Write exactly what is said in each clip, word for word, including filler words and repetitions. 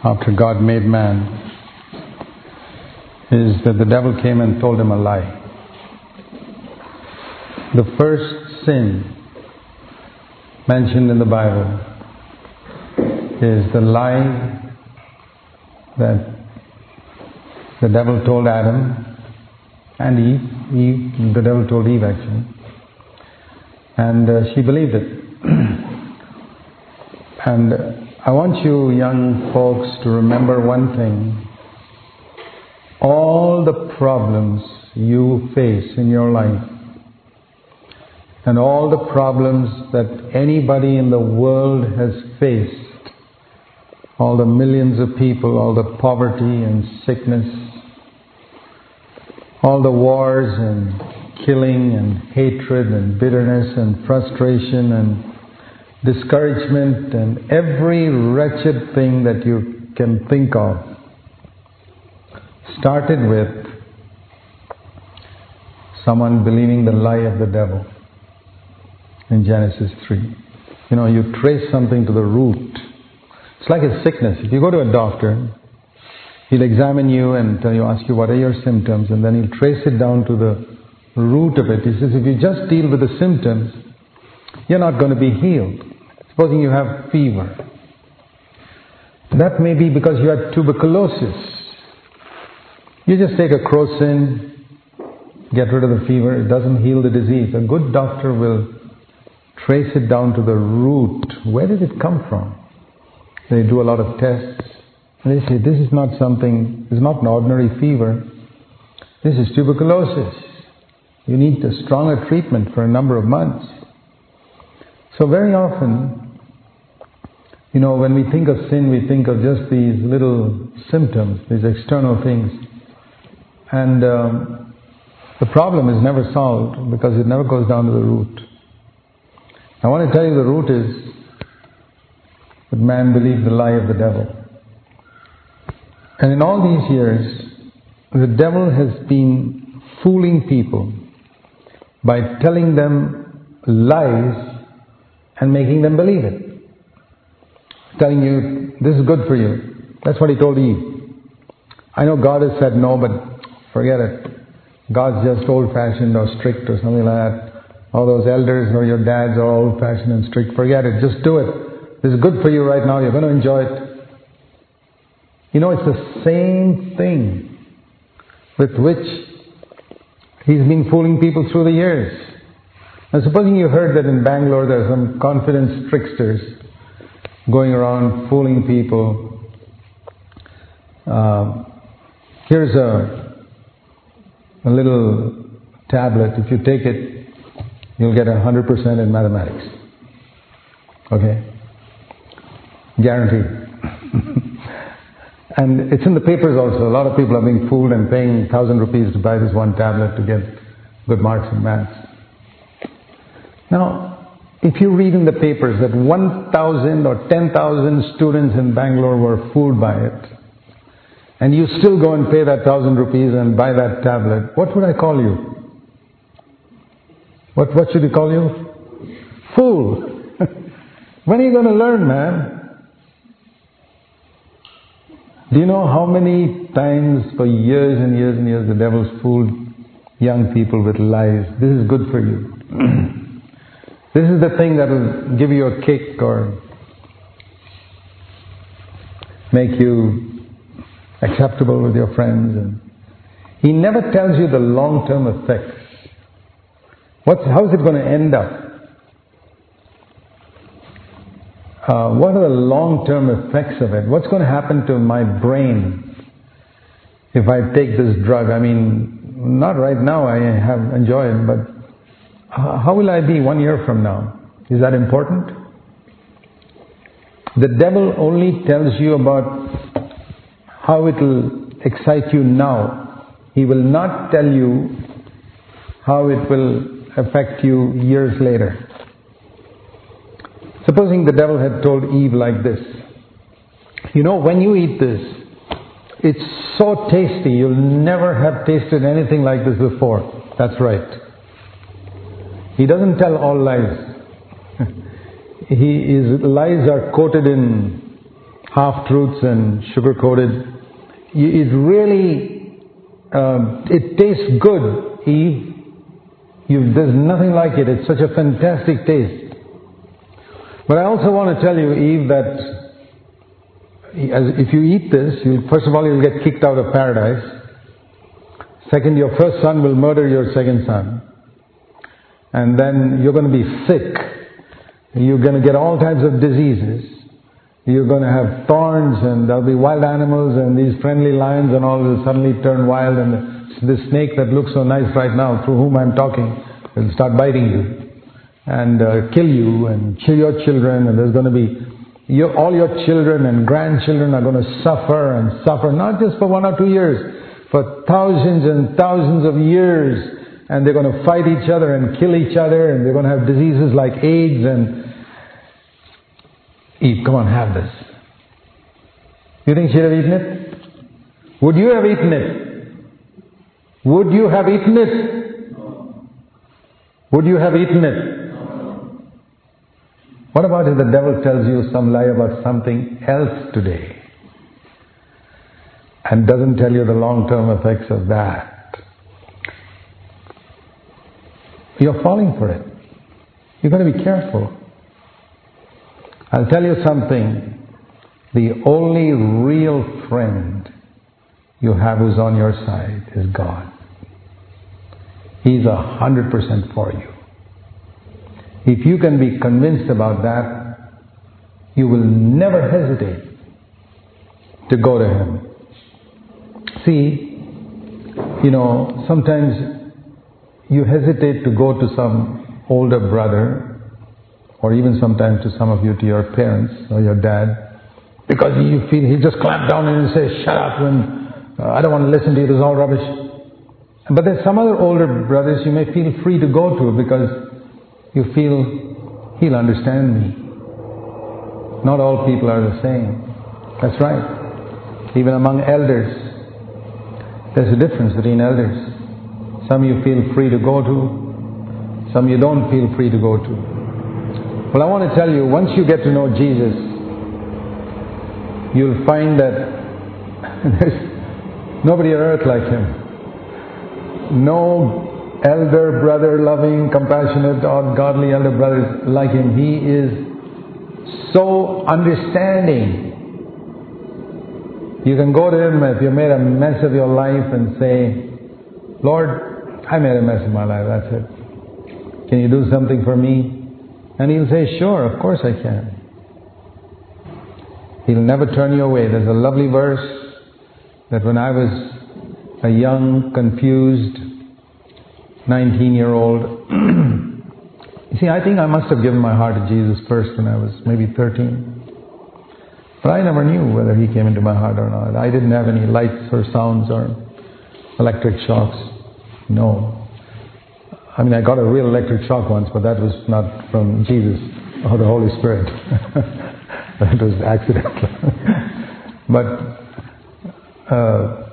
after God made man is that the devil came and told him a lie. The first sin mentioned in the Bible is the lie that the devil told Adam and Eve. Eve, the devil told Eve actually. And uh, she believed it. And uh, I want you young folks to remember one thing. All the problems you face in your life and all the problems that anybody in the world has faced, all the millions of people, all the poverty and sickness, all the wars and killing and hatred and bitterness and frustration and discouragement and every wretched thing that you can think of started with someone believing the lie of the devil in Genesis three. You know, you trace something to the root. It's like a sickness. If you go to a doctor, he'll examine you and tell you, ask you what are your symptoms, and then he'll trace it down to the root of it. He says, if you just deal with the symptoms, you're not going to be healed. Supposing you have fever. That may be because you had tuberculosis. You just take a crocin, get rid of the fever, it doesn't heal the disease. A good doctor will trace it down to the root. Where did it come from? They do a lot of tests. And they say, this is not something, this is not an ordinary fever. This is tuberculosis. You need a stronger treatment for a number of months. So very often, you know, when we think of sin, we think of just these little symptoms, these external things. And um, the problem is never solved because it never goes down to the root. I want to tell you the root is that man believed the lie of the devil. And in all these years, the devil has been fooling people by telling them lies and making them believe it. Telling you, this is good for you. That's what he told Eve. I know God has said no, but forget it. God's just old-fashioned or strict or something like that. All those elders or your dads are old-fashioned and strict. Forget it. Just do it. This is good for you right now. You're going to enjoy it. You know, it's the same thing with which he's been fooling people through the years. Now, supposing you heard that in Bangalore there are some confidence tricksters going around fooling people. Uh, here's a, a little tablet. If you take it, you'll get one hundred percent in mathematics. Okay? Guaranteed. And it's in the papers also. A lot of people are being fooled and paying one thousand rupees to buy this one tablet to get good marks in maths. Now, if you read in the papers that one thousand or ten thousand students in Bangalore were fooled by it, and you still go and pay that one thousand rupees and buy that tablet, what would I call you? What, what should we call you? Fool! When are you going to learn, man? Do you know how many times for years and years and years the devil's fooled young people with lies? This is good for you. This is the thing that will give you a kick or make you acceptable with your friends. And he never tells you the long-term effects. What's, how is it going to end up? Uh, what are the long-term effects of it? What's going to happen to my brain if I take this drug? I mean, not right now, I have enjoyed, but how will I be one year from now? Is that important? The devil only tells you about how it will excite you now. He will not tell you how it will affect you years later. Supposing the devil had told Eve like this, you know, when you eat this, it's so tasty, you'll never have tasted anything like this before. That's right. He doesn't tell all lies. he, his lies are coated in half-truths and sugar-coated. It really, um, it tastes good, Eve. You, there's nothing like it. It's such a fantastic taste. But I also want to tell you, Eve, that as, if you eat this, you'll, first of all, you'll get kicked out of paradise. Second, your first son will murder your second son. And then you're going to be sick. You're going to get all types of diseases. You're going to have thorns, and there'll be wild animals, and these friendly lions and all will suddenly turn wild, and the, the snake that looks so nice right now, through whom I'm talking, will start biting you and uh, kill you and kill your children, and there's going to be your, all your children and grandchildren are going to suffer and suffer, not just for one or two years, for thousands and thousands of years. And they're going to fight each other and kill each other, and they're going to have diseases like AIDS. And Eve, come on, have this. You think she'd have eaten it? Would you have eaten it? Would you have eaten it? Would you have eaten it? What about if the devil tells you some lie about something else today and doesn't tell you the long-term effects of that? You're falling for it. You've got to be careful. I'll tell you something. The only real friend you have who's on your side is God. He's a hundred percent for you. If you can be convinced about that, you will never hesitate to go to Him. See, you know, sometimes you hesitate to go to some older brother, or even sometimes to some of you, to your parents or your dad, because you feel he just clamped down and you say, shut up, and uh, I don't want to listen to you, this is all rubbish. But there's some other older brothers you may feel free to go to because you feel he'll understand me. Not all people are the same. That's right. Even among elders, there's a difference between elders. Some you feel free to go to, some you don't feel free to go to. Well, I want to tell you, once you get to know Jesus, you'll find that there's nobody on earth like Him. No elder brother, loving, compassionate, or godly elder brothers like Him. He is so understanding. You can go to Him if you made a mess of your life and say, Lord, I made a mess of my life, that's it. Can you do something for me? And He'll say, sure, of course I can. He'll never turn you away. There's a lovely verse that when I was a young, confused, nineteen-year-old, you see, I think I must have given my heart to Jesus first when I was maybe thirteen. But I never knew whether He came into my heart or not. I didn't have any lights or sounds or electric shocks. No. I mean, I got a real electric shock once, but that was not from Jesus or the Holy Spirit. That was accidental. But, uh,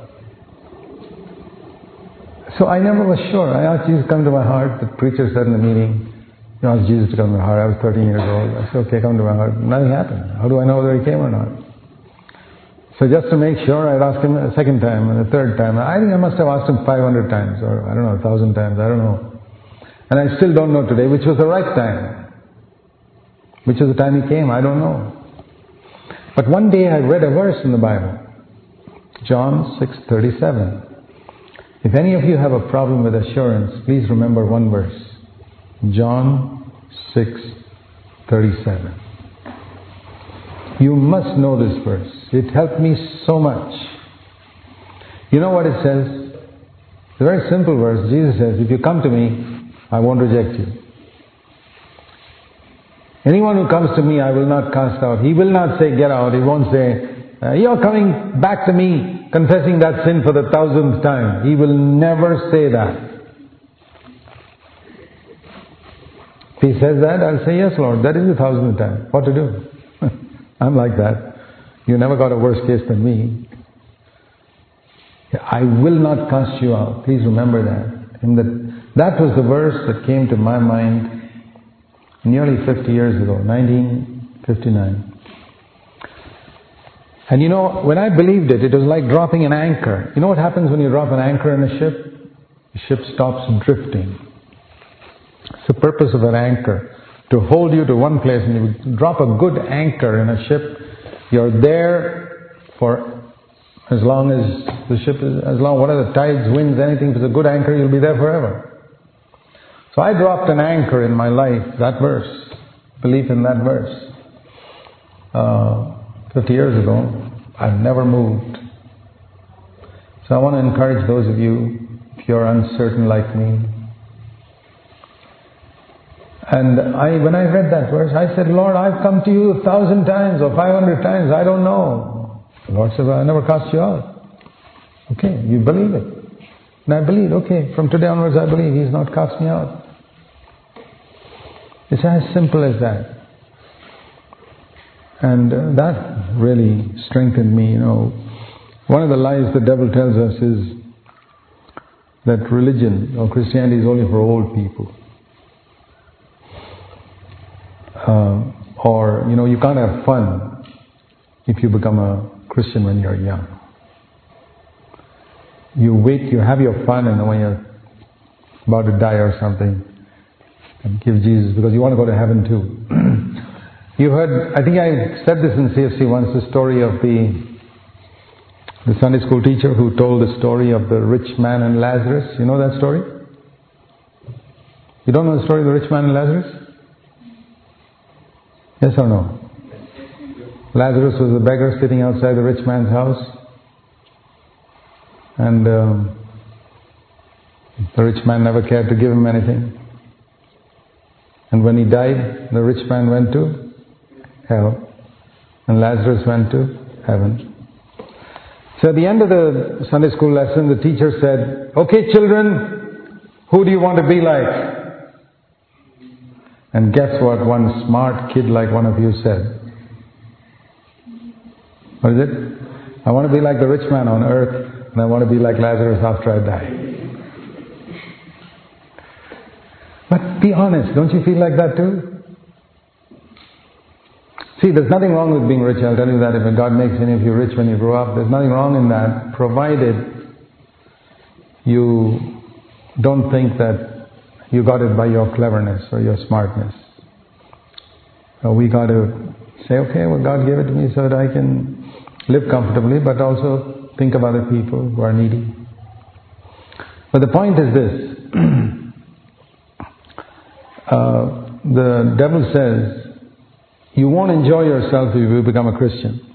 so I never was sure. I asked Jesus to come to my heart. The preacher said in the meeting, you asked Jesus to come to my heart. I was thirteen years old. I said, okay, come to my heart. Nothing happened. How do I know whether He came or not? So just to make sure, I'd ask Him a second time and a third time. I think I must have asked Him five hundred times, or I don't know, a thousand times, I don't know. And I still don't know today which was the right time. Which was the time He came, I don't know. But one day I read a verse in the Bible. John six thirty-seven. If any of you have a problem with assurance, please remember one verse. John six thirty-seven. You must know this verse. It helped me so much. You know what it says? It's a very simple verse. Jesus says, if you come to me, I won't reject you. Anyone who comes to me, I will not cast out. He will not say, get out. He won't say, uh, you're coming back to me, confessing that sin for the thousandth time. He will never say that. If He says that, I'll say, yes, Lord, that is the thousandth time. What to do? I'm like that. You never got a worse case than me. I will not cast you out. Please remember that. And that, that was the verse that came to my mind nearly fifty years ago, nineteen fifty-nine. And you know, when I believed it, it was like dropping an anchor. You know what happens when you drop an anchor in a ship? The ship stops drifting. It's the purpose of an anchor, to hold you to one place. And you drop a good anchor in a ship, you're there for as long as the ship is, as long, what are the tides, winds, anything. If it's a good anchor, you'll be there forever. So I dropped an anchor in my life, that verse, belief in that verse. Uh, fifty years ago, I've never moved. So I want to encourage those of you, if you're uncertain like me. And I, when I read that verse, I said, Lord, I've come to you a thousand times or five hundred times, I don't know. The Lord said, well, I never cast you out. Okay, you believe it. And I believe, okay, from today onwards I believe He's not cast me out. It's as simple as that. And uh, that really strengthened me, you know. One of the lies the devil tells us is that religion or Christianity is only for old people. Uh, or, you know, you can't have fun if you become a Christian when you're young. You wait, you have your fun, and when you're about to die or something, and give Jesus, because you want to go to heaven too. You heard, I think I said this in C F C once, the story of the the Sunday school teacher who told the story of the rich man and Lazarus. You know that story? You don't know the story of the rich man and Lazarus? Yes or no? Lazarus was a beggar sitting outside the rich man's house. And um, the rich man never cared to give him anything. And when he died, the rich man went to hell. And Lazarus went to heaven. So at the end of the Sunday school lesson, the teacher said, okay children, who do you want to be like? And guess what one smart kid like one of you said? What is it? I want to be like the rich man on earth, and I want to be like Lazarus after I die. But be honest, don't you feel like that too? See, there's nothing wrong with being rich. I'll tell you that. If God makes any of you rich when you grow up, there's nothing wrong in that, provided you don't think that you got it by your cleverness or your smartness. So we got to say, okay, well, God gave it to me so that I can live comfortably, but also think of other people who are needy. But the point is this. uh, the devil says, you won't enjoy yourself if you become a Christian.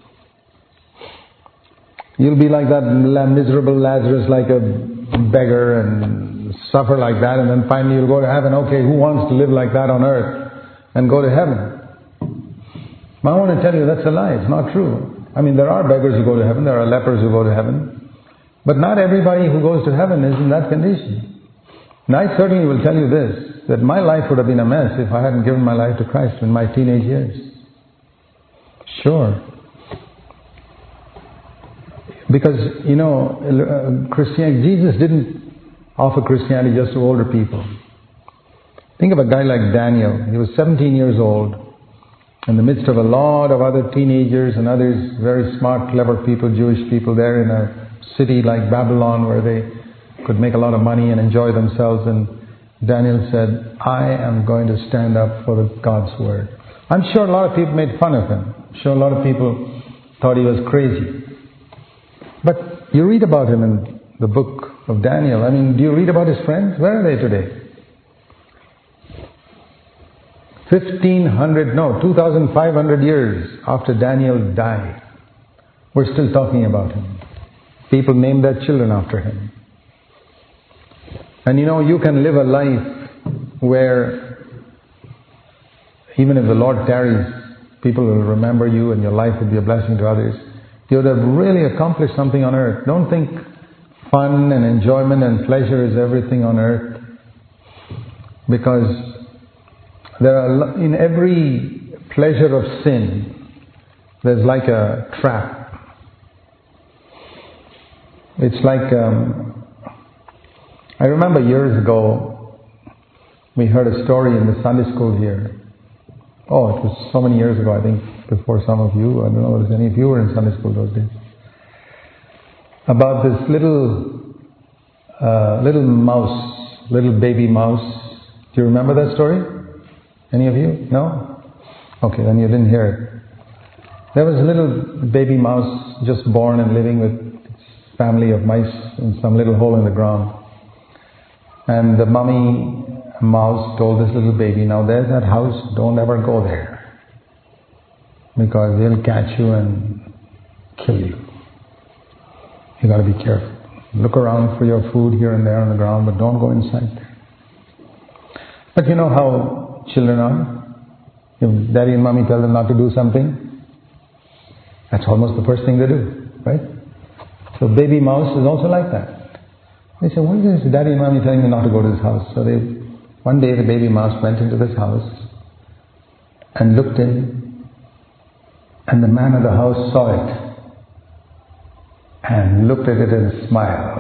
You'll be like that miserable Lazarus, like a beggar, and suffer like that, and then finally you'll go to heaven. Okay, who wants to live like that on earth and go to heaven? I want to tell you that's a lie. It's not true. I mean, there are beggars who go to heaven, there are lepers who go to heaven, but not everybody who goes to heaven is in that condition. And I certainly will tell you this, that my life would have been a mess if I hadn't given my life to Christ in my teenage years. Sure. Because, you know, Christianity, Jesus didn't offer Christianity just to older people. Think of a guy like Daniel. He was seventeen years old, in the midst of a lot of other teenagers and others, very smart, clever people, Jewish people there in a city like Babylon where they could make a lot of money and enjoy themselves. And Daniel said, I am going to stand up for the God's word. I'm sure a lot of people made fun of him. I'm sure a lot of people thought he was crazy. But you read about him in the book of Daniel. I mean, do you read about his friends? Where are they today? fifteen hundred, no, two thousand five hundred years after Daniel died, we're still talking about him. People name their children after him. And you know, you can live a life where even if the Lord tarries, people will remember you and your life will be a blessing to others. You would have really accomplished something on earth. Don't think fun and enjoyment and pleasure is everything on earth. Because there are, in every pleasure of sin, there's like a trap. It's like, um, I remember years ago, we heard a story in the Sunday school here Oh, it was so many years ago, I think, before some of you. I don't know if any of you were in Sunday school those days. About this little, uh, little mouse, little baby mouse. Do you remember that story? Any of you? No? Okay, then you didn't hear it. There was a little baby mouse just born and living with its family of mice in some little hole in the ground. And the mummy mouse told this little baby, now there's that house, don't ever go there. Because they'll catch you and kill you. You got to be careful. Look around for your food here and there on the ground, but don't go inside there. But you know how children are. If daddy and mommy tell them not to do something, that's almost the first thing they do, right? So baby mouse is also like that. They say, what is this daddy and mommy telling me not to go to this house? So they, one day the baby mouse went into this house and looked in, and the man of the house saw it and looked at it and smiled.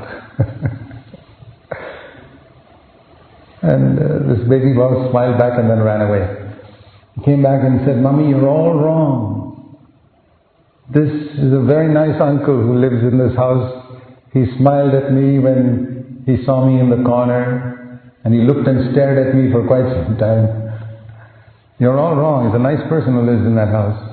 And uh, this baby mouse smiled back and then ran away. He came back and said, Mommy, you're all wrong. This is a very nice uncle who lives in this house. He smiled at me when he saw me in the corner, and he looked and stared at me for quite some time. You're all wrong. He's a nice person who lives in that house.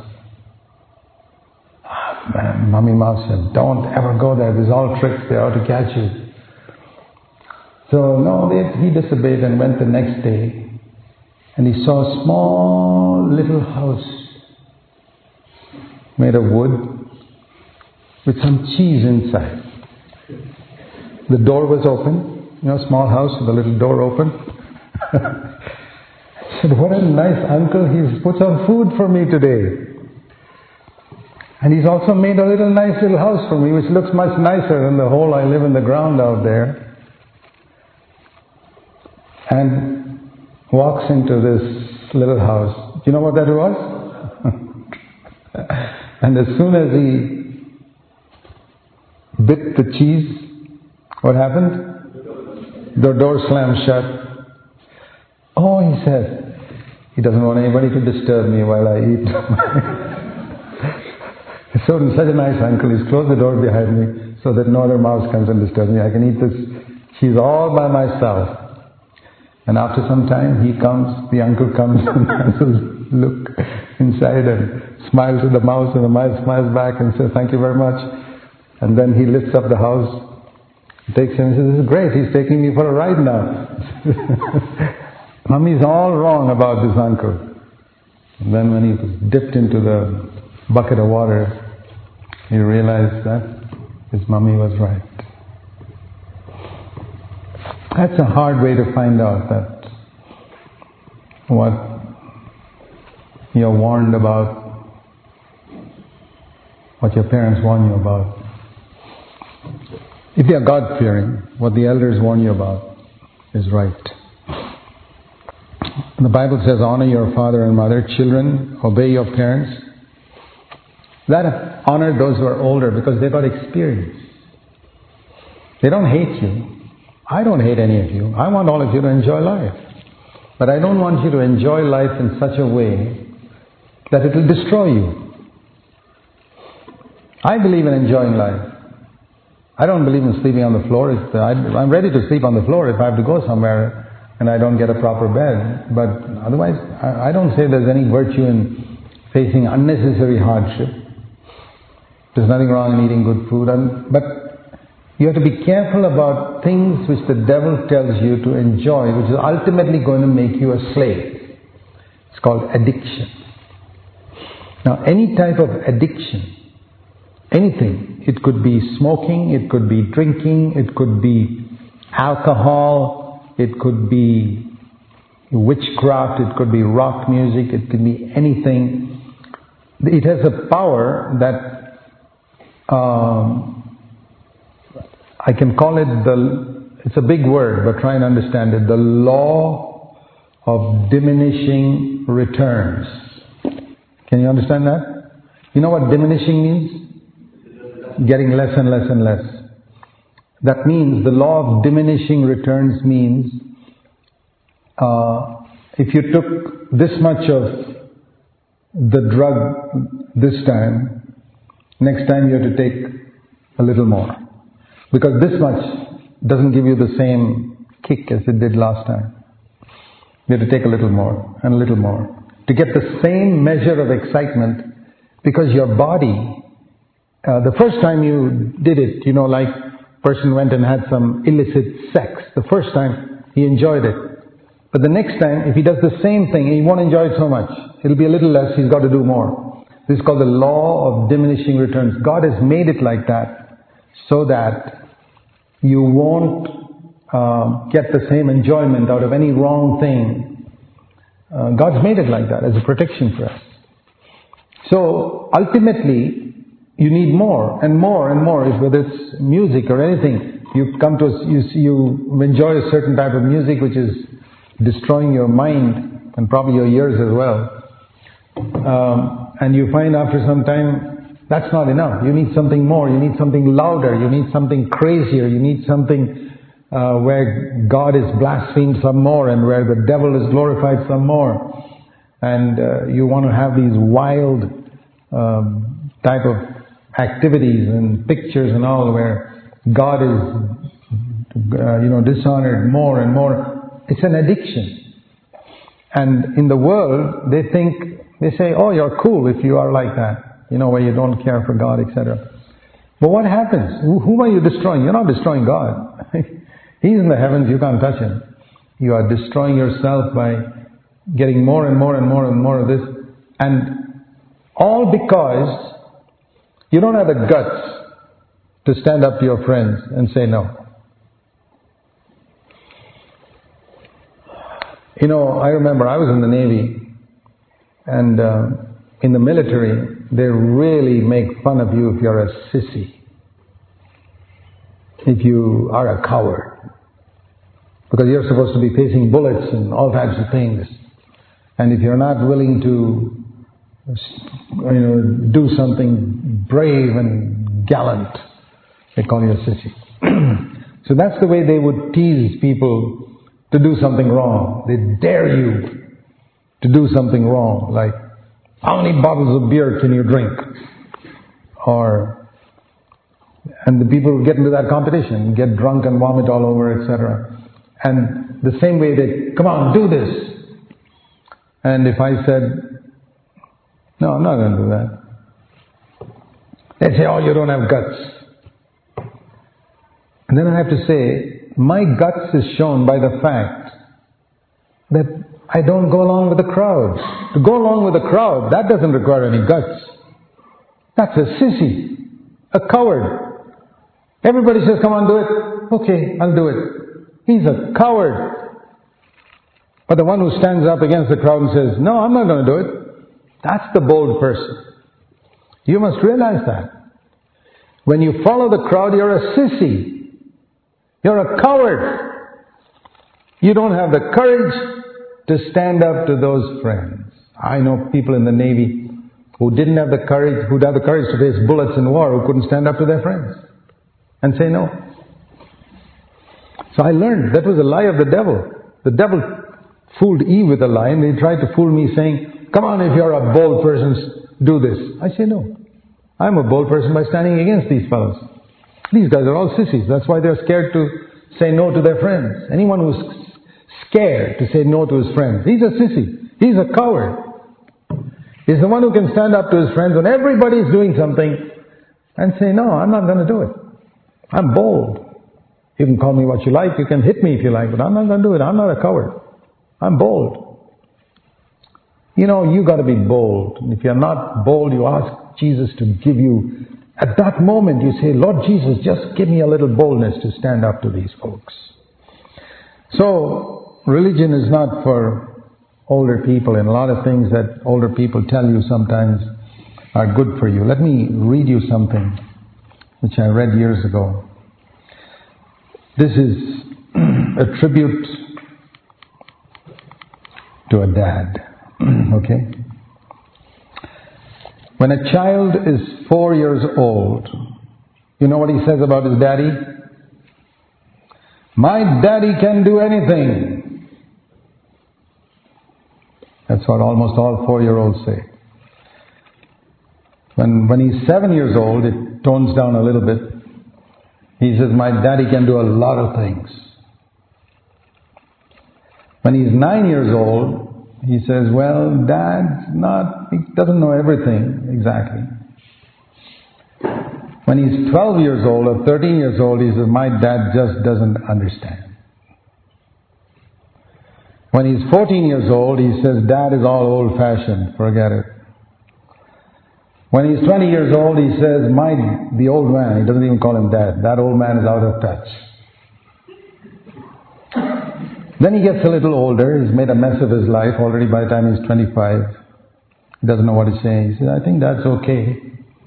Man, Mummy Mouse said, don't ever go there. There's all tricks there out to catch you. So, no, they, he disobeyed and went the next day. And he saw a small little house made of wood with some cheese inside. The door was open. You know, small house with a little door open. I said, what a nice uncle. He's put some food for me today. And he's also made a little nice little house for me, which looks much nicer than the hole I live in the ground out there. And walks into this little house. Do you know what that was? And as soon as he bit the cheese, what happened? The door slammed shut. Oh, he said, he doesn't want anybody to disturb me while I eat. So such a nice uncle, he's closed the door behind me so that no other mouse comes and disturbs me. I can eat this cheese all by myself. And after some time he comes, the uncle comes and has a look inside and smiles at the mouse, and the mouse smiles back and says, thank you very much. And then he lifts up the house, takes him and says, this is great, he's taking me for a ride now. Mummy's all wrong about this uncle. And then when he was dipped into the bucket of water, he realized that his mummy was right. That's a hard way to find out that what you're warned about, what your parents warn you about. If you're God-fearing, what the elders warn you about is right. The Bible says, honor your father and mother. Children, obey your parents. That honor those who are older because they got experience. They don't hate you. I don't hate any of you. I want all of you to enjoy life. But I don't want you to enjoy life in such a way that it will destroy you. I believe in enjoying life. I don't believe in sleeping on the floor. If I, I'm ready to sleep on the floor if I have to go somewhere and I don't get a proper bed. But otherwise, I, I don't say there's any virtue in facing unnecessary hardship. There's nothing wrong in eating good food. And, but you have to be careful about things which the devil tells you to enjoy, which is ultimately going to make you a slave. It's called addiction. Now, any type of addiction, anything, it could be smoking, it could be drinking, it could be alcohol, it could be witchcraft, it could be rock music, it could be anything. It has a power that um, I can call it the, it's a big word, but try and understand it, the law of diminishing returns. Can you understand that? You know what diminishing means? Getting less and less and less. That means the law of diminishing returns means uh, if you took this much of the drug this time, next time you have to take a little more. Because this much doesn't give you the same kick as it did last time. You have to take a little more and a little more to get the same measure of excitement, because your body, uh, the first time you did it, you know, like person went and had some illicit sex. The first time he enjoyed it. But the next time, if he does the same thing, he won't enjoy it so much. It'll be a little less, he's got to do more. This is called the law of diminishing returns. God has made it like that so that you won't uh, get the same enjoyment out of any wrong thing. Uh, God's made it like that as a protection for us. So ultimately, you need more and more and more. If whether it's music or anything, you come to a, you you enjoy a certain type of music which is destroying your mind and probably your ears as well. Um, and you find after some time that's not enough. You need something more. You need something louder. You need something crazier. You need something uh, where God is blasphemed some more and where the devil is glorified some more. And uh, you want to have these wild um, type of activities and pictures and all where God is, uh, you know, dishonored more and more. It's an addiction. And in the world, they think, they say, oh, you're cool if you are like that, you know, where you don't care for God, et cetera. But what happens? Whom are you destroying? You're not destroying God. He's in the heavens, you can't touch Him. You are destroying yourself by getting more and more and more and more of this. And all because you don't have the guts to stand up to your friends and say no. You know, I remember I was in the Navy, and uh, in the military, they really make fun of you if you're a sissy. If you are a coward. Because you're supposed to be facing bullets and all types of things. And if you're not willing to, you know, do something brave and gallant, they call you a sissy. So that's the way they would tease people to do something wrong. They dare you to do something wrong, like, how many bottles of beer can you drink? Or, and the people would get into that competition, get drunk and vomit all over, et cetera. And the same way they, come on, do this. And if I said, no, I'm not going to do that. They'd say, oh, you don't have guts. And then I have to say, my guts is shown by the fact that I don't go along with the crowd. To go along with the crowd, that doesn't require any guts. That's a sissy, a coward. Everybody says, come on, do it. Okay, I'll do it. He's a coward. But the one who stands up against the crowd and says, no, I'm not going to do it, that's the bold person. You must realize that. When you follow the crowd, you're a sissy. You're a coward. You don't have the courage to stand up to those friends. I know people in the Navy who didn't have the courage, who'd have the courage to face bullets in war, who couldn't stand up to their friends and say no. So I learned that was a lie of the devil. The devil fooled Eve with a lie, and he tried to fool me saying, come on, if you're a bold person, do this. I say no. I'm a bold person by standing against these fellows. These guys are all sissies. That's why they're scared to say no to their friends. Anyone who's scared to say no to his friends, he's a sissy. He's a coward. He's the one who can stand up to his friends when everybody's doing something and say, no, I'm not going to do it. I'm bold. You can call me what you like. You can hit me if you like, but I'm not going to do it. I'm not a coward. I'm bold. You know, you got to be bold. And if you're not bold, you ask Jesus to give you, at that moment you say, Lord Jesus, just give me a little boldness to stand up to these folks. So, religion is not for older people, and a lot of things that older people tell you sometimes are good for you. Let me read you something which I read years ago. This is a tribute to a dad. Okay? When a child is four years old, you know what he says about his daddy? My daddy can do anything. That's what almost all four-year-olds say. When, when he's seven years old, it tones down a little bit. He says, my daddy can do a lot of things. When he's nine years old, he says, well, dad's not, he doesn't know everything exactly. When he's twelve years old or thirteen years old, he says, my dad just doesn't understand. When he's fourteen years old, he says, dad is all old-fashioned, forget it. When he's twenty years old, he says, my, the old man, he doesn't even call him dad, that old man is out of touch. Then he gets a little older, he's made a mess of his life already by the time he's twenty-five. He doesn't know what he's saying. He says, I think that's okay.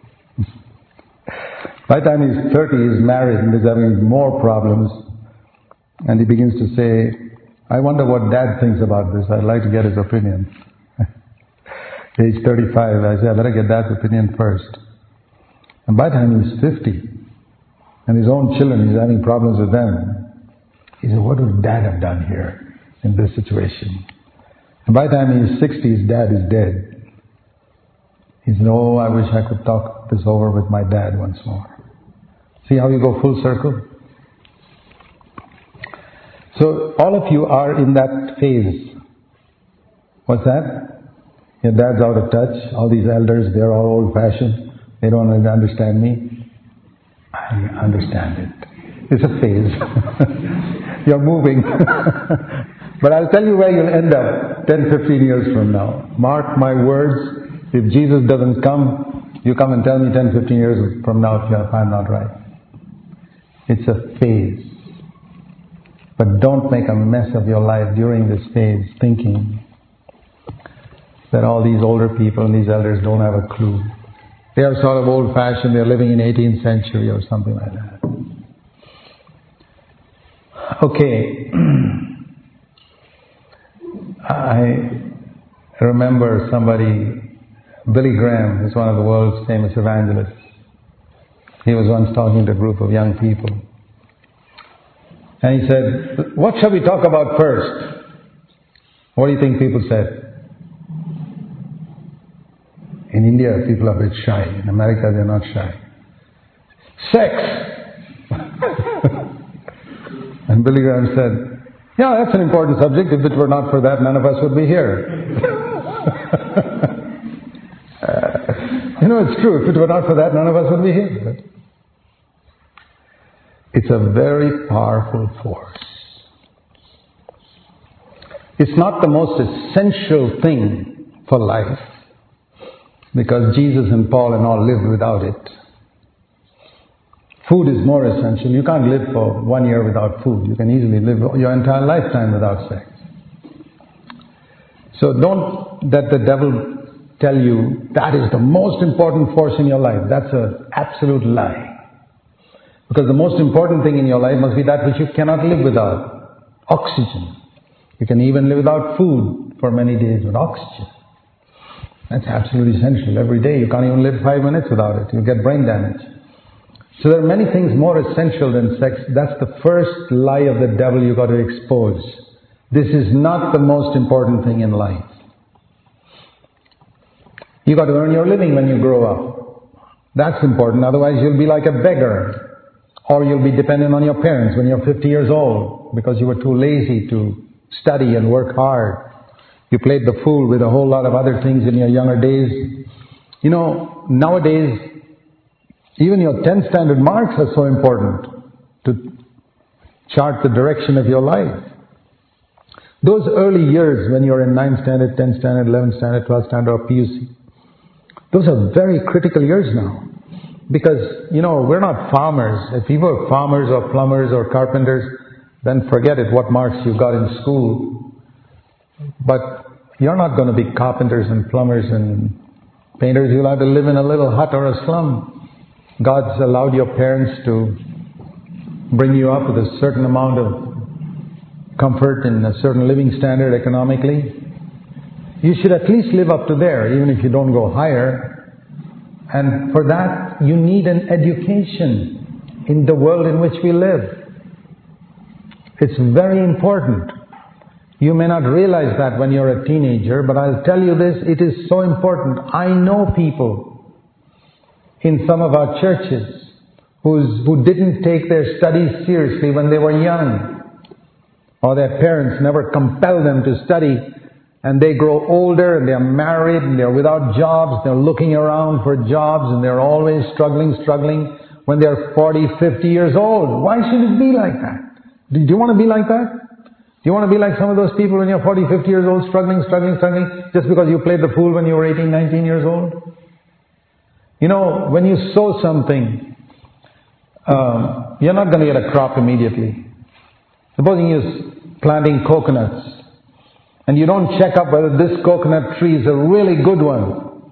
By the time he's thirty, he's married and he's having more problems. And he begins to say, I wonder what dad thinks about this. I'd like to get his opinion. Age thirty-five, I say, I better get dad's opinion first. And by the time he's fifty, and his own children, he's having problems with them, he said, what would dad have done here in this situation? And by the time he's sixty, his dad is dead. He said, oh, I wish I could talk this over with my dad once more. See how you go full circle? So all of you are in that phase. What's that? Your dad's out of touch. All these elders, they're all old-fashioned. They don't understand me. I understand it. It's a phase. You're moving. But I'll tell you where you'll end up ten, fifteen years from now. Mark my words. If Jesus doesn't come, you come and tell me ten, fifteen years from now if I'm not right. It's a phase. But don't make a mess of your life during this phase thinking that all these older people and these elders don't have a clue. They are sort of old-fashioned, they're living in eighteenth century or something like that. Okay. I remember somebody, Billy Graham is one of the world's famous evangelists. He was once talking to a group of young people. And he said, what shall we talk about first? What do you think people said? In India, people are a bit shy. In America, they're not shy. Sex! And Billy Graham said, yeah, that's an important subject. If it were not for that, none of us would be here. uh, you know, it's true. If it were not for that, none of us would be here. But it's a very powerful force. It's not the most essential thing for life, because Jesus and Paul and all lived without it. Food is more essential. You can't live for one year without food. You can easily live your entire lifetime without sex. So don't let the devil tell you that is the most important force in your life. That's an absolute lie. Because the most important thing in your life must be that which you cannot live without. Oxygen. You can even live without food for many days with oxygen. That's absolutely essential. Every day you can't even live five minutes without it. You'll get brain damage. So there are many things more essential than sex. That's the first lie of the devil you've got to expose. This is not the most important thing in life. You've got to earn your living when you grow up. That's important. Otherwise you'll be like a beggar. Or you'll be dependent on your parents when you're fifty years old because you were too lazy to study and work hard. You played the fool with a whole lot of other things in your younger days. You know, nowadays, even your tenth standard marks are so important to chart the direction of your life. Those early years when you're in ninth standard, tenth standard, eleventh standard, twelfth standard or P U C, those are very critical years now. Because, you know, we're not farmers. If you were farmers or plumbers or carpenters, then forget it, what marks you got in school. But you're not going to be carpenters and plumbers and painters. You'll have to live in a little hut or a slum. God's allowed your parents to bring you up with a certain amount of comfort and a certain living standard economically. You should at least live up to there, even if you don't go higher. And for that, you need an education in the world in which we live. It's very important. You may not realize that when you're a teenager, but I'll tell you this, it is so important. I know people in some of our churches who's, who didn't take their studies seriously when they were young, or their parents never compelled them to study, and they grow older and they're married and they're without jobs, they're looking around for jobs and they're always struggling, struggling when they're forty, fifty years old. Why should it be like that? Do you want to be like that? Do you want to be like some of those people when you're forty, fifty years old, struggling, struggling, struggling, just because you played the fool when you were eighteen, nineteen years old? You know, when you sow something, um, you're not going to get a crop immediately. Supposing you're planting coconuts, and you don't check up whether this coconut tree is a really good one,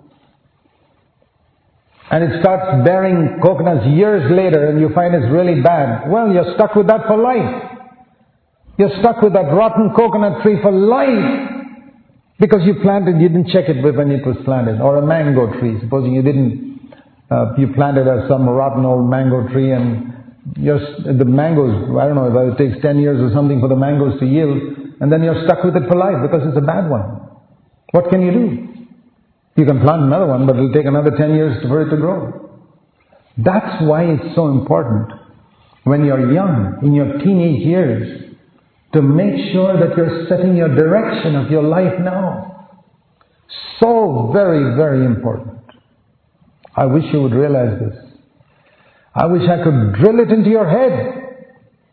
and it starts bearing coconuts years later and you find it's really bad, well, you're stuck with that for life. You're stuck with that rotten coconut tree for life because you planted, you didn't check it when it was planted. Or a mango tree, supposing you didn't, uh, you planted a, some rotten old mango tree and you're, the mangoes, I don't know, whether it takes ten years or something for the mangoes to yield, and then you're stuck with it for life because it's a bad one. What can you do? You can plant another one, but it'll take another ten years for it to grow. That's why it's so important when you're young, in your teenage years, to make sure that you're setting your direction of your life now. So very, very important. I wish you would realize this. I wish I could drill it into your head.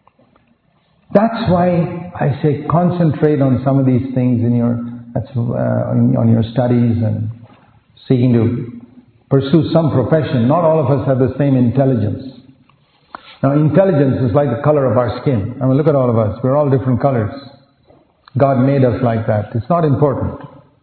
That's why I say concentrate on some of these things in your, that's, uh, on your studies and seeking to pursue some profession. Not all of us have the same intelligence. Now, intelligence is like the color of our skin. I mean, look at all of us. We're all different colors. God made us like that. It's not important.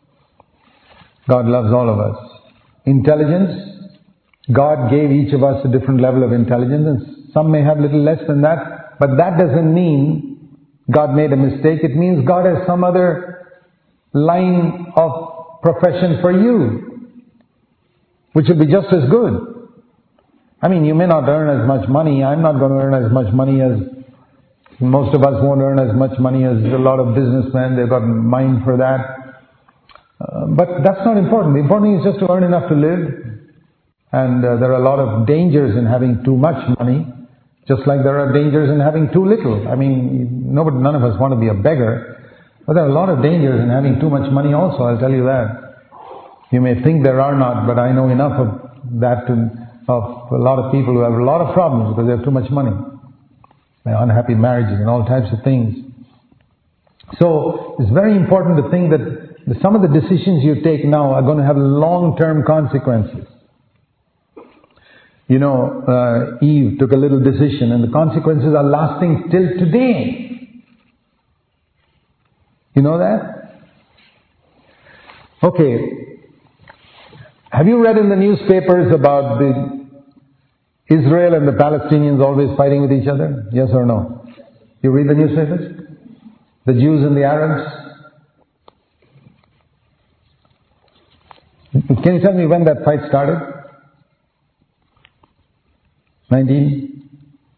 God loves all of us. Intelligence, God gave each of us a different level of intelligence, and some may have little less than that, but that doesn't mean God made a mistake. It means God has some other line of profession for you, which will be just as good. I mean, you may not earn as much money. I'm not going to earn as much money as, most of us won't earn as much money as a lot of businessmen. They've got a mind for that. Uh, but that's not important. The important thing is just to earn enough to live. And uh, there are a lot of dangers in having too much money, just like there are dangers in having too little. I mean, nobody, none of us want to be a beggar, but there are a lot of dangers in having too much money also, I'll tell you that. You may think there are not, but I know enough of that to, of a lot of people who have a lot of problems because they have too much money. They have unhappy marriages and all types of things. So, it's very important to think that some of the decisions you take now are going to have long-term consequences. You know, uh, Eve took a little decision and the consequences are lasting till today. You know that? Okay. Have you read in the newspapers about the Israel and the Palestinians always fighting with each other? Yes or no? You read the newspapers? The Jews and the Arabs? Can you tell me when that fight started? Nineteen?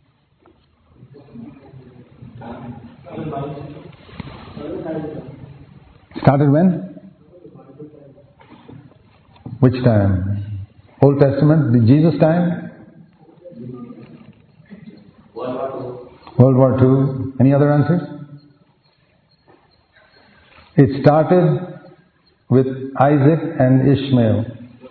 Started when? Which time? Old Testament? The Jesus time? World War Two. Any other answers? It started with Isaac and Ishmael.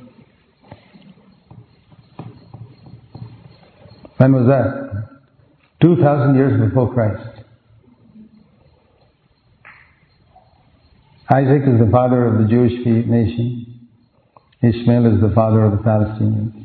When was that? Two thousand years before Christ. Isaac is the father of the Jewish nation. Ishmael is the father of the Palestinians.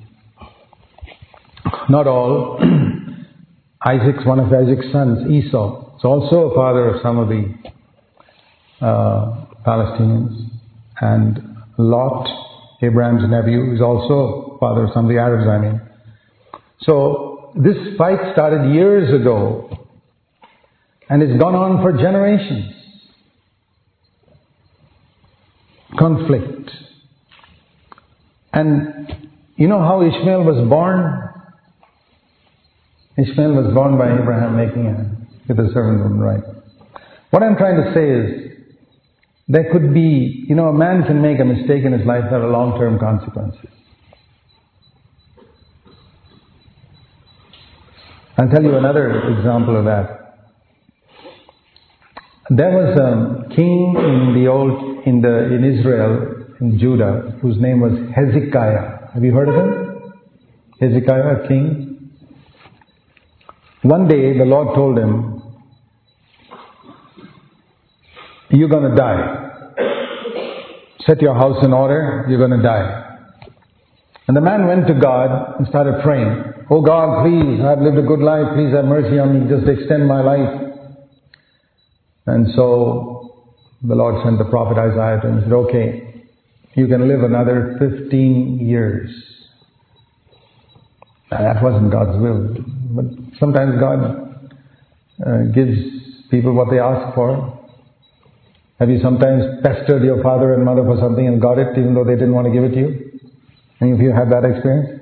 Not all. Isaac's one of Isaac's sons, Esau, is also a father of some of the uh, Palestinians. And Lot, Abraham's nephew, is also father of some of the Arabs, I mean. So, this fight started years ago and it's gone on for generations. Conflict. And you know how Ishmael was born? Ishmael was born by Abraham making a, with a servant woman, right? What I'm trying to say is, there could be, you know, a man can make a mistake in his life that have long-term consequences. I'll tell you another example of that. There was a king in the old, in the, in Israel, in Judah, whose name was Hezekiah. Have you heard of him? Hezekiah, a king. One day the Lord told him, you're going to die. Set your house in order, you're going to die. And the man went to God and started praying. Oh God, please, I've lived a good life. Please have mercy on me. Just extend my life. And so the Lord sent the prophet Isaiah to him and said, okay, you can live another fifteen years. Now, that wasn't God's will. But sometimes God uh, gives people what they ask for. Have you sometimes pestered your father and mother for something and got it even though they didn't want to give it to you? Any of you have that experience?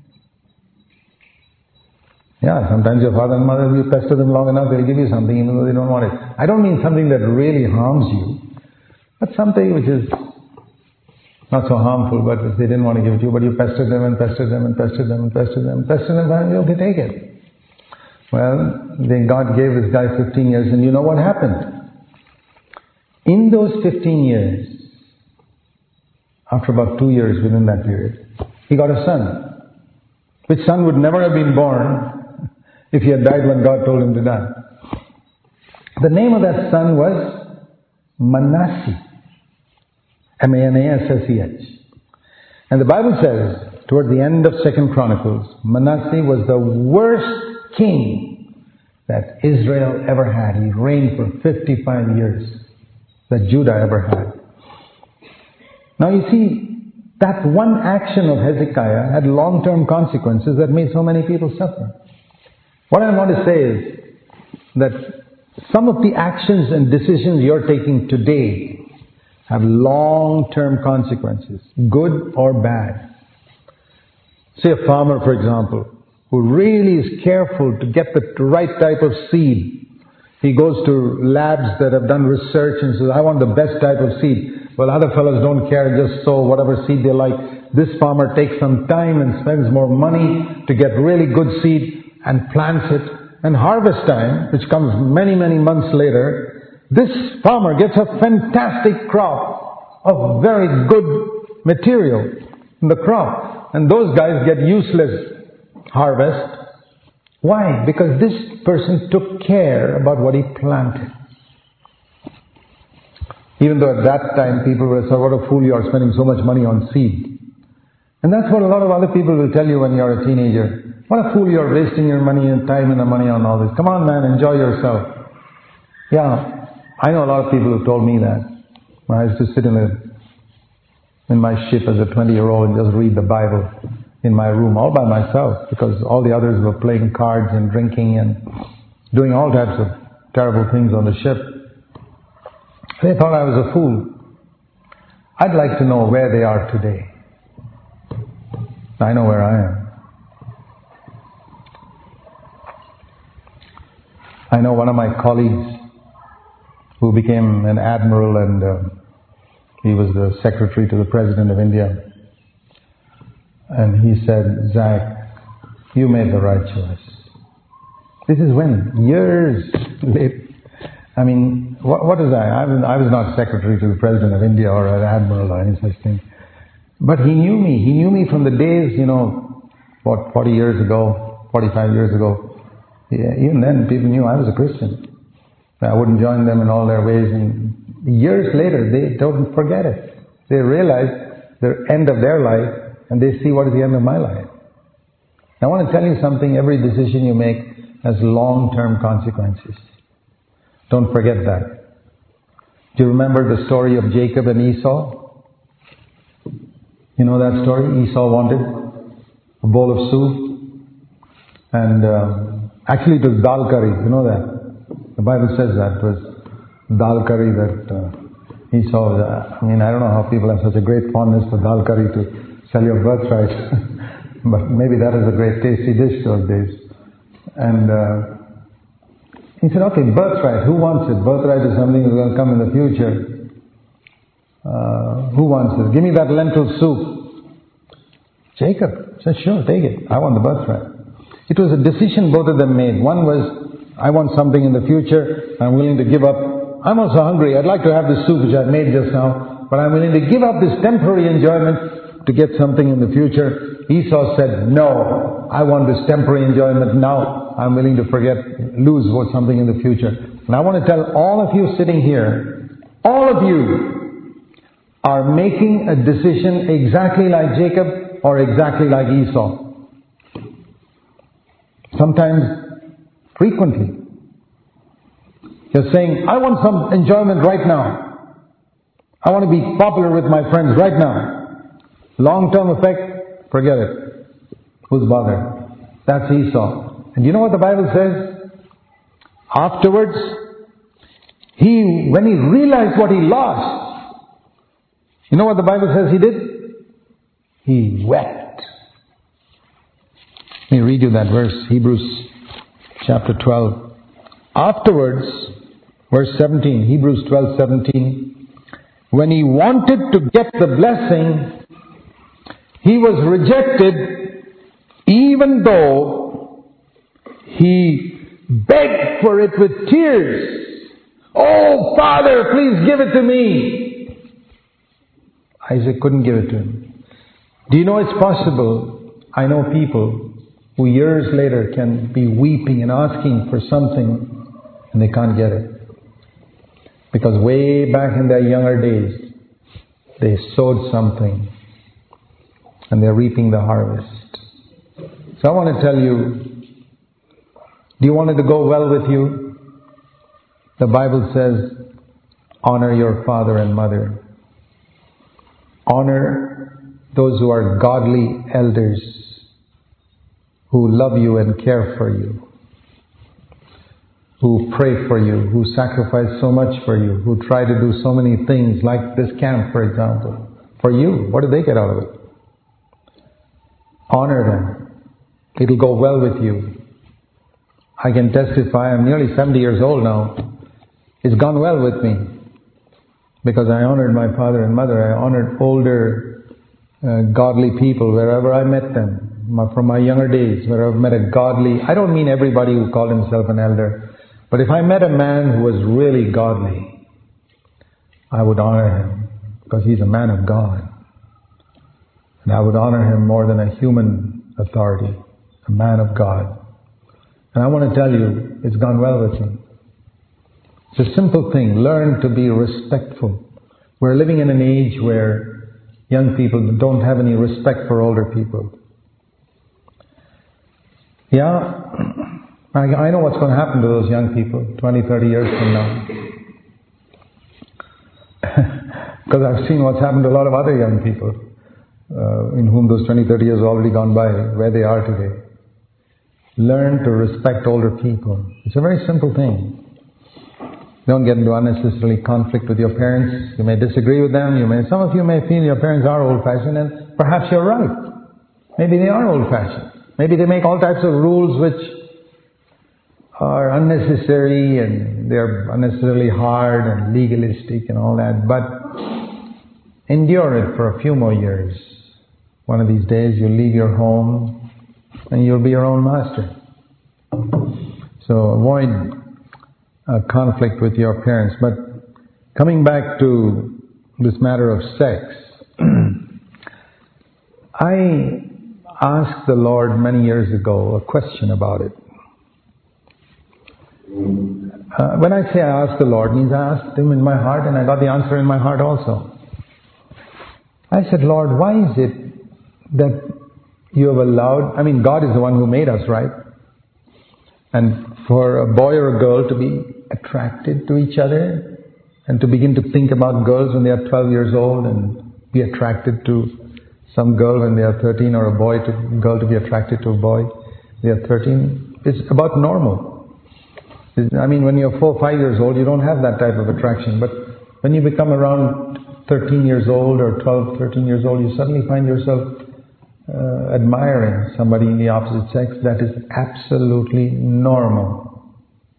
Yeah, sometimes your father and mother, you pester them long enough, they'll give you something even though they don't want it. I don't mean something that really harms you, but something which is not so harmful, but if they didn't want to give it to you, but you pestered them and pestered them and pestered them and pestered them and pestered them, and okay, take it. Well, then God gave this guy fifteen years, and you know what happened? In those fifteen years, after about two years within that period, he got a son. Which son would never have been born if he had died when God told him to die. The name of that son was Manasseh. M A N A S S E H. And the Bible says, toward the end of Second Chronicles, Manasseh was the worst king that Israel ever had. He reigned for fifty-five years. That Judah ever had. Now you see, that one action of Hezekiah had long-term consequences that made so many people suffer. What I want to say is that some of the actions and decisions you're taking today have long-term consequences, good or bad. Say a farmer, for example, who really is careful to get the right type of seed. He goes to labs that have done research and says, I want the best type of seed. Well, other fellows don't care, just sow whatever seed they like. This farmer takes some time and spends more money to get really good seed and plants it. And harvest time, which comes many, many months later, this farmer gets a fantastic crop of very good material in the crop. And those guys get useless harvest. Why? Because this person took care about what he planted. Even though at that time people were saying, what a fool you are spending so much money on seed. And that's what a lot of other people will tell you when you're a teenager. What a fool you are wasting your money and time and the money on all this. Come on man, enjoy yourself. Yeah, I know a lot of people who told me that. When I used to sit in, a, in my ship as a twenty-year-old and just read the Bible in my room all by myself, because all the others were playing cards and drinking and doing all types of terrible things on the ship. They thought I was a fool. I'd like to know where they are today. I know where I am. I know one of my colleagues who became an admiral, and uh, he was the secretary to the President of India. And he said, Zach, you made the right choice. This is when? Years later. I mean, what, what is that? I was, I was not secretary to the President of India or an admiral or any such thing. But he knew me. He knew me from the days, you know, what, forty years ago, forty-five years ago. Yeah, even then, people knew I was a Christian. I wouldn't join them in all their ways. And years later, they don't forget it. They realize the end of their life, and they see what is the end of my life. I want to tell you something. Every decision you make has long-term consequences. Don't forget that. Do you remember the story of Jacob and Esau? You know that story? Esau wanted a bowl of soup. And um, actually it was dal curry. You know that? The Bible says that. It was dal curry that uh, Esau, uh, I mean, I don't know how people have such a great fondness for dal curry to sell your birthright. But maybe that is a great tasty dish those days. And uh, he said, okay, birthright, who wants it? Birthright is something that's going to come in the future. Uh, who wants it? Give me that lentil soup. Jacob said, sure, take it. I want the birthright. It was a decision both of them made. One was, I want something in the future, I'm willing to give up. I'm also hungry, I'd like to have the soup which I've made just now, but I'm willing to give up this temporary enjoyment to get something in the future. Esau said, no, I want this temporary enjoyment now. I'm willing to forget, lose something in the future. And I want to tell all of you sitting here, all of you are making a decision exactly like Jacob or exactly like Esau. Sometimes, frequently. You're saying, I want some enjoyment right now. I want to be popular with my friends right now. Long-term effect, forget it. Who's bothered? That's Esau. And you know what the Bible says? Afterwards, he, when he realized what he lost, you know what the Bible says he did? He wept. Let me read you that verse, Hebrews chapter twelve. Afterwards, verse seventeen, Hebrews twelve seventeen, when he wanted to get the blessing, he was rejected, even though he begged for it with tears. Oh, Father, please give it to me. Isaac couldn't give it to him. Do you know it's possible? I know people who years later can be weeping and asking for something and they can't get it. Because way back in their younger days, they sowed something and they're reaping the harvest. So I want to tell you, do you want it to go well with you? The Bible says, honor your father and mother. Honor those who are godly elders, who love you and care for you, who pray for you, who sacrifice so much for you, who try to do so many things, like this camp, for example, for you. What do they get out of it? Honor them. It'll go well with you. I can testify, I'm nearly seventy years old now. It's gone well with me because I honored my father and mother. I honored older, uh, godly people wherever I met them. From my younger days, where I've met a godly, I don't mean everybody who called himself an elder, but if I met a man who was really godly, I would honor him because he's a man of God. And I would honor him more than a human authority, a man of God. And I want to tell you, it's gone well with me. It's a simple thing. Learn to be respectful. We're living in an age where young people don't have any respect for older people. Yeah, I, I know what's going to happen to those young people twenty, thirty years from now. Because I've seen what's happened to a lot of other young people uh, in whom those twenty, thirty years have already gone by, where they are today. Learn to respect older people. It's a very simple thing. Don't get into unnecessarily conflict with your parents. You may disagree with them. You may, some of you may feel your parents are old-fashioned, and perhaps you're right. Maybe they are old-fashioned. Maybe they make all types of rules which are unnecessary and they're unnecessarily hard and legalistic and all that. But endure it for a few more years. One of these days you'll leave your home and you'll be your own master. So avoid a conflict with your parents. But coming back to this matter of sex, I asked the Lord many years ago a question about it. Uh, when I say I asked the Lord, it means I asked Him in my heart and I got the answer in my heart also. I said, Lord, why is it that you have allowed, I mean, God is the one who made us, right? And for a boy or a girl to be attracted to each other and to begin to think about girls when they are twelve years old and be attracted to some girl when they are thirteen, or a boy to girl to be attracted to a boy they are thirteen, it's about normal. It's, I mean, when you're four, five years old, you don't have that type of attraction. But when you become around thirteen years old or twelve, thirteen years old, you suddenly find yourself uh, admiring somebody in the opposite sex. That is absolutely normal.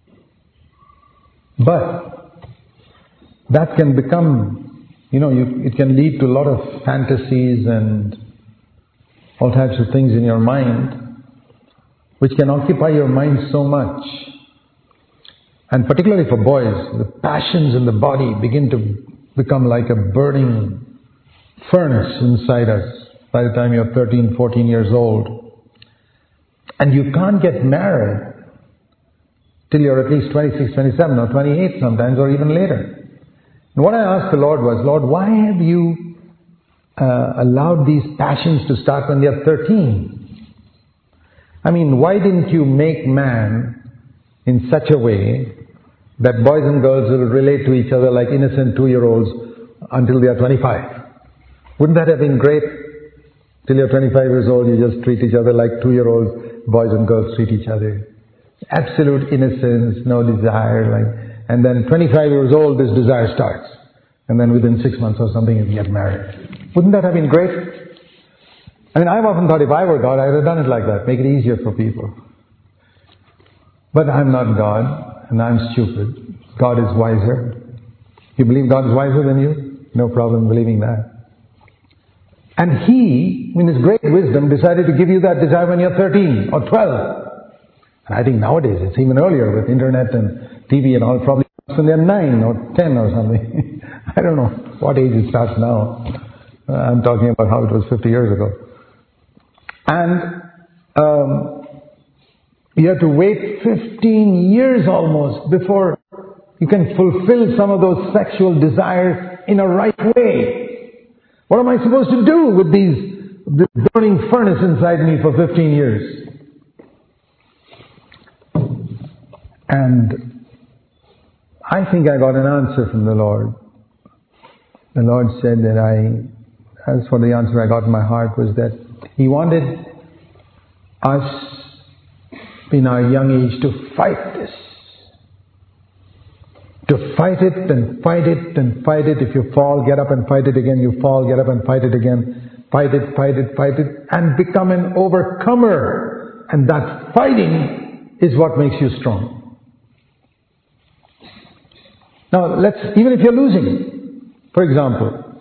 But that can become, you know, you, it can lead to a lot of fantasies and all types of things in your mind. which can occupy your mind so much. And particularly for boys, the passions in the body begin to become like a burning furnace inside us by the time you're thirteen, fourteen years old. And you can't get married till you're at least twenty-six, twenty-seven or twenty-eight sometimes, or even later. And what I asked the Lord was, Lord, why have you uh, allowed these passions to start when they're thirteen? I mean, why didn't you make man in such a way that boys and girls will relate to each other like innocent two-year-olds until they are twenty-five? Wouldn't that have been great? Till you're twenty-five years old, you just treat each other like two-year-old boys and girls treat each other. Absolute innocence, no desire. Like, and then twenty-five years old, this desire starts. And then within six months or something, you get married. Wouldn't that have been great? I mean, I've often thought if I were God, I would have done it like that. Make it easier for people. But I'm not God, and I'm stupid. God is wiser. You believe God is wiser than you? No problem believing that. And He, in His great wisdom, decided to give you that desire when you're thirteen or twelve. And I think nowadays it's even earlier with internet and T V and all, probably when they're nine or ten or something. I don't know what age it starts now. Uh, I'm talking about how it was fifty years ago. And um, you have to wait fifteen years almost before you can fulfill some of those sexual desires in a right way. What am I supposed to do with these, this burning furnace inside me for fifteen years? And I think I got an answer from the Lord. The Lord said that I, as for the answer I got in my heart, was that He wanted us in our young age to fight this. To fight it and fight it and fight it. If you fall, get up and fight it again. You fall, get up and fight it again. Fight it, fight it, fight it, and become an overcomer. And that fighting is what makes you strong. Now, let's, even if you're losing, for example,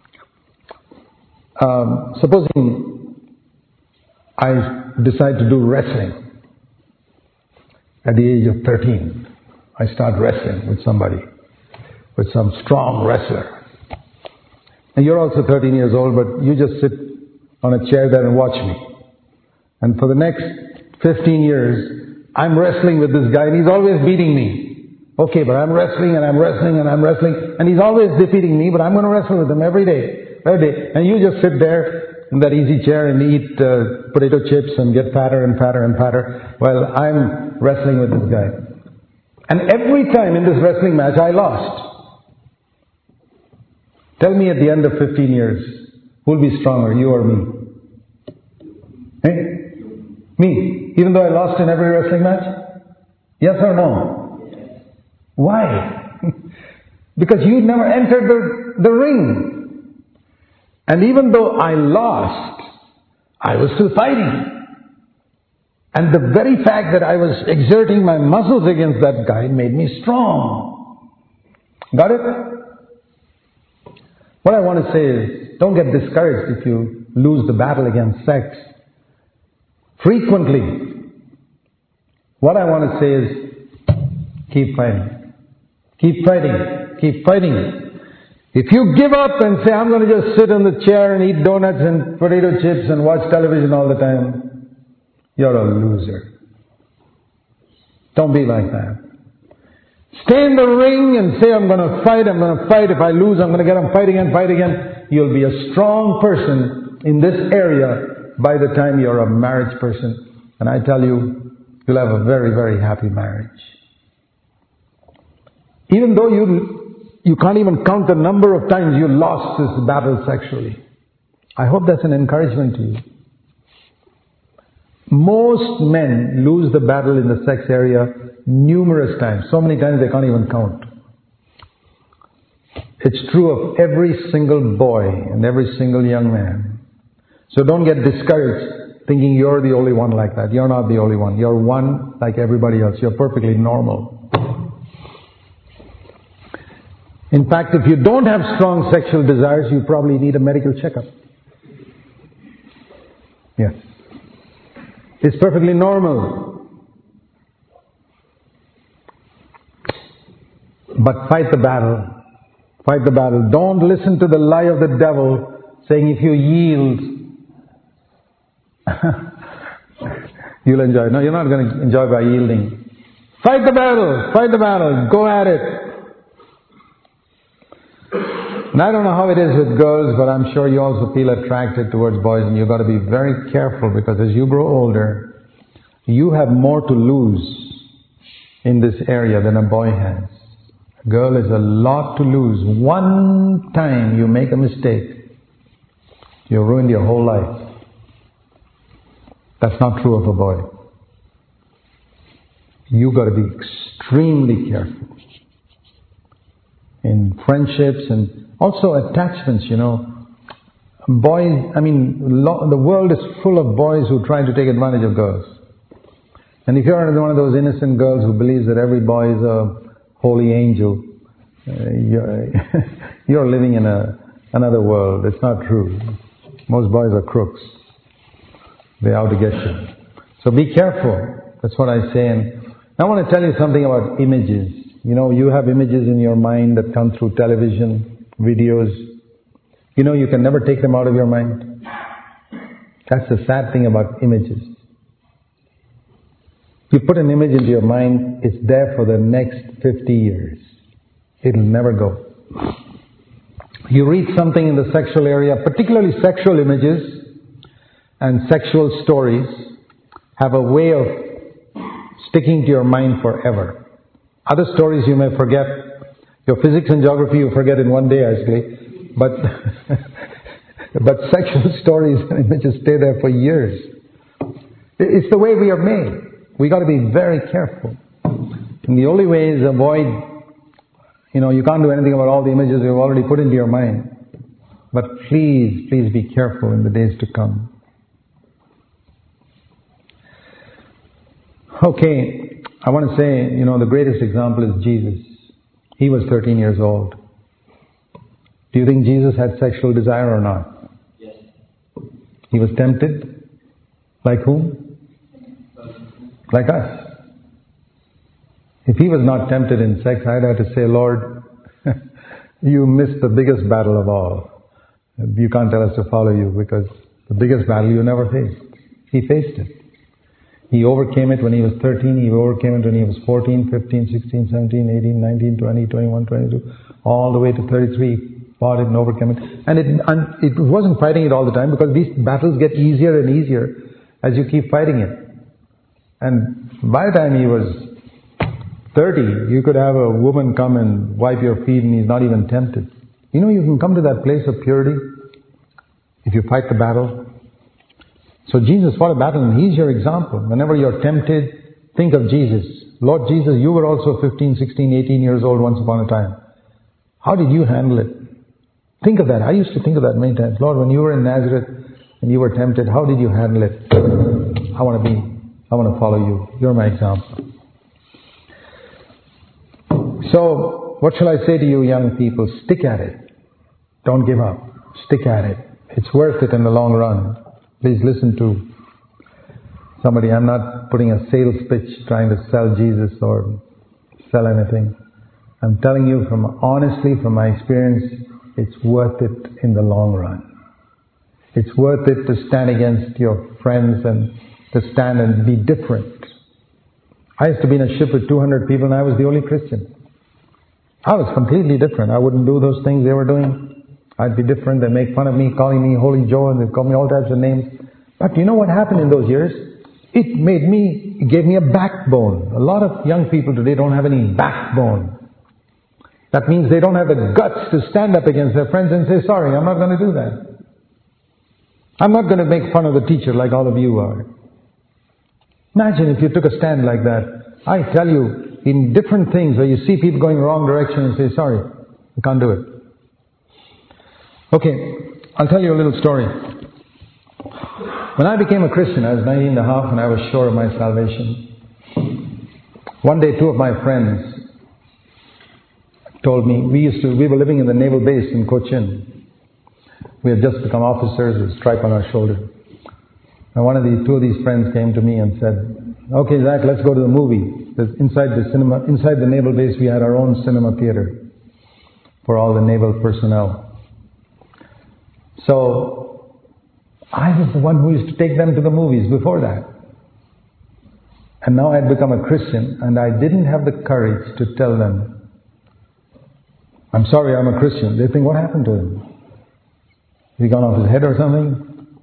um, supposing I decide to do wrestling at the age of thirteen. I start wrestling with somebody, with some strong wrestler. And you're also thirteen years old, but you just sit on a chair there and watch me. And for the next fifteen years, I'm wrestling with this guy and he's always beating me. Okay, but I'm wrestling and I'm wrestling and I'm wrestling and he's always defeating me, but I'm going to wrestle with him every day, every day. And you just sit there in that easy chair and eat uh, potato chips and get fatter and fatter and fatter while I'm wrestling with this guy. And every time in this wrestling match, I lost. Tell me at the end of fifteen years, who'll be stronger, you or me? Hey? Me. Even though I lost in every wrestling match? Yes or no? Why? Because you never entered the, the ring. And even though I lost, I was still fighting. And the very fact that I was exerting my muscles against that guy made me strong. Got it? What I want to say is, don't get discouraged if you lose the battle against sex. Frequently, what I want to say is, keep fighting. Keep fighting. Keep fighting. If you give up and say, I'm going to just sit in the chair and eat donuts and potato chips and watch television all the time, you're a loser. Don't be like that. Stay in the ring and say, I'm going to fight, I'm going to fight. If I lose, I'm going to get up, fight again, fight again. You'll be a strong person in this area by the time you're a marriage person. And I tell you, you'll have a very, very happy marriage. Even though you, you can't even count the number of times you lost this battle sexually. I hope that's an encouragement to you. Most men lose the battle in the sex area numerous times. So many times they can't even count. It's true of every single boy and every single young man. So don't get discouraged thinking you're the only one like that. You're not the only one. You're one like everybody else. You're perfectly normal. In fact, if you don't have strong sexual desires, you probably need a medical checkup. Yes. It's perfectly normal. But fight the battle. Fight the battle. Don't listen to the lie of the devil saying if you yield, you'll enjoy. No, you're not going to enjoy by yielding. Fight the battle. Fight the battle. Go at it. And I don't know how it is with girls, but I'm sure you also feel attracted towards boys, and you've got to be very careful because as you grow older, you have more to lose in this area than a boy has. A girl has a lot to lose. One time you make a mistake, you ruined your whole life. That's not true of a boy. You've got to be extremely careful in friendships and also attachments, you know. Boys, I mean, lo- the world is full of boys who try to take advantage of girls. And if you're one of those innocent girls who believes that every boy is a holy angel, uh, you're, you're living in a, another world. It's not true. Most boys are crooks. They're out to get you. So be careful. That's what I say. And I want to tell you something about images. You know, you have images in your mind that come through television, videos. You know, you can never take them out of your mind. That's the sad thing about images. You put an image into your mind, it's there for the next fifty years. It'll never go. You read something in the sexual area, particularly sexual images and sexual stories, have a way of sticking to your mind forever. Other stories you may forget. Your physics and geography you forget in one day actually. But, but sexual stories and images stay there for years. It's the way we are made. We got to be very careful. And the only way is avoid, you know, you can't do anything about all the images you've already put into your mind. But please, please be careful in the days to come. Okay, I want to say, you know, the greatest example is Jesus. He was thirteen years old. Do you think Jesus had sexual desire or not? Yes. He was tempted? Like whom? Like us. If he was not tempted in sex, I'd have to say, Lord, you missed the biggest battle of all. You can't tell us to follow you because the biggest battle you never faced. He faced it. He overcame it when he was thirteen, he overcame it when he was fourteen, fifteen, sixteen, seventeen, eighteen, nineteen, twenty, twenty-one, twenty-two, all the way to thirty-three. Fought it and overcame it. And it, and it wasn't fighting it all the time because these battles get easier and easier as you keep fighting it. And by the time he was thirty, you could have a woman come and wipe your feet and he's not even tempted. You know, you can come to that place of purity if you fight the battle. So Jesus fought a battle and he's your example. Whenever you're tempted, think of Jesus. Lord Jesus, you were also fifteen, sixteen, eighteen years old once upon a time. How did you handle it? Think of that. I used to think of that many times. Lord, when you were in Nazareth and you were tempted, how did you handle it? I want to be, I want to follow you. You're my example. So, what shall I say to you young people? Stick at it. Don't give up. Stick at it. It's worth it in the long run. Please listen to somebody. I'm not putting a sales pitch trying to sell Jesus or sell anything. I'm telling you from honestly, from my experience, it's worth it in the long run. It's worth it to stand against your friends and to stand and be different. I used to be in a ship with two hundred people and I was the only Christian. I was completely different. I wouldn't do those things they were doing. I'd be different. They'd make fun of me, calling me Holy Joe, and they'd call me all types of names. But you know what happened in those years? It made me, it gave me a backbone. A lot of young people today don't have any backbone. That means they don't have the guts to stand up against their friends and say, sorry, I'm not going to do that. I'm not going to make fun of the teacher like all of you are. Imagine if you took a stand like that. I tell you, in different things where you see people going the wrong direction and say, sorry, I can't do it. Okay, I'll tell you a little story. When I became a Christian, I was nineteen and a half and I was sure of my salvation. One day, two of my friends told me, we used to, we were living in the naval base in Cochin. We had just become officers with a stripe on our shoulder. And one of these, two of these friends came to me and said, okay, Zach, let's go to the movie. There's inside the cinema, inside the naval base, we had our own cinema theater for all the naval personnel. So, I was the one who used to take them to the movies before that. And now I had become a Christian, and I didn't have the courage to tell them, I'm sorry, I'm a Christian. They think, what happened to him? Has he gone off his head or something?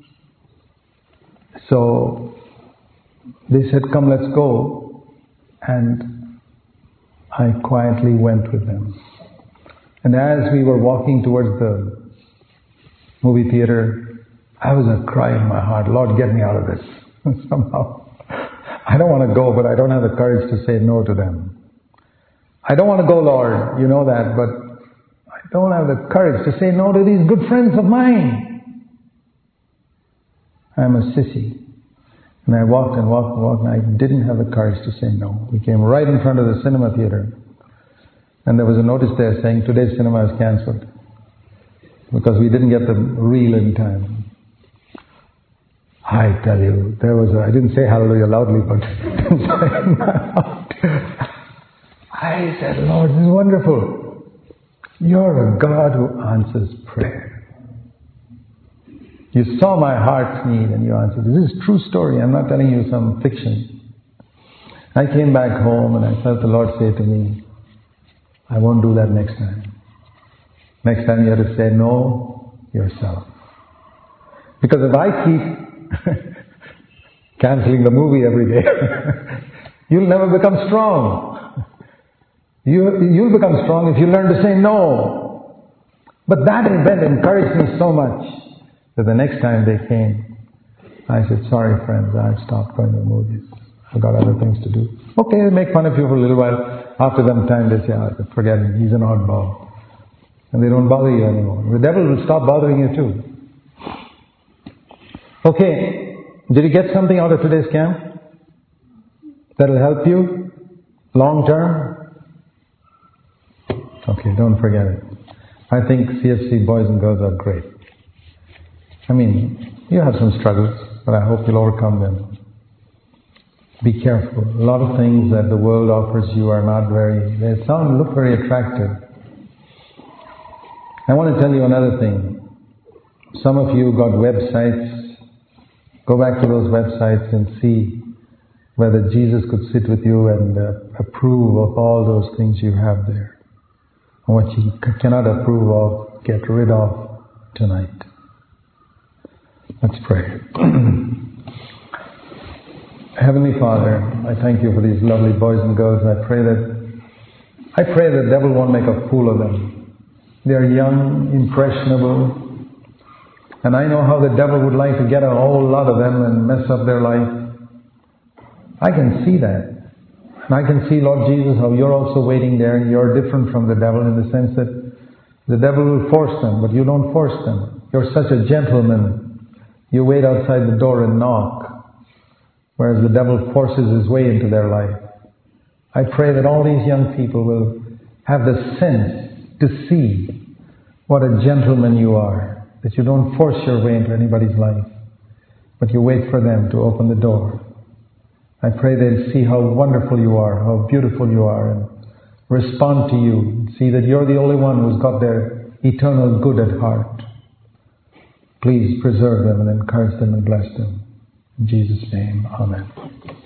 So, they said, come, let's go. And I quietly went with them. And as we were walking towards the movie theater, I was a cry in my heart, Lord, get me out of this. Somehow. I don't want to go, but I don't have the courage to say no to them. I don't want to go, Lord, you know that, but I don't have the courage to say no to these good friends of mine. I'm a sissy. And I walked and walked and walked, and I didn't have the courage to say no. We came right in front of the cinema theater, and there was a notice there saying, today's cinema is cancelled, because we didn't get the reel in time. I tell you, there was a, I didn't say hallelujah loudly, but I said, Lord, this is wonderful. You're a God who answers prayer. You saw my heart's need and you answered. This is a true story. I'm not telling you some fiction. I came back home and I felt the Lord say to me, I won't do that next time. Next time you have to say no yourself. Because if I keep cancelling the movie every day, you'll never become strong. You, you'll become strong if you learn to say no. But that event encouraged me so much that the next time they came, I said, sorry friends, I've stopped going to the movies. I've got other things to do. Okay, they make fun of you for a little while. After some time they say, oh, forget him, he's an oddball. And they don't bother you anymore. The devil will stop bothering you too. Okay, did you get something out of today's camp that'll help you long term? Okay, don't forget it. I think C F C boys and girls are great. I mean, you have some struggles, but I hope you'll overcome them. Be careful. A lot of things that the world offers you are not very, they sound, look very attractive. I want to tell you another thing. Some of you got websites. Go back to those websites and see whether Jesus could sit with you and uh, approve of all those things you have there. And what you cannot approve of, get rid of tonight. Let's pray. Heavenly Father, I thank you for these lovely boys and girls. I pray that I pray the devil won't make a fool of them. They are young, impressionable, and I know how the devil would like to get a whole lot of them and mess up their life. I can see that. And I can see, Lord Jesus, how you're also waiting there, and you're different from the devil in the sense that the devil will force them, but you don't force them. You're such a gentleman. You wait outside the door and knock, whereas the devil forces his way into their life. I pray that all these young people will have the sense to see what a gentleman you are. That you don't force your way into anybody's life, but you wait for them to open the door. I pray they'll see how wonderful you are, how beautiful you are, and respond to you. See that you're the only one who's got their eternal good at heart. Please preserve them and encourage them and bless them. In Jesus' name, Amen.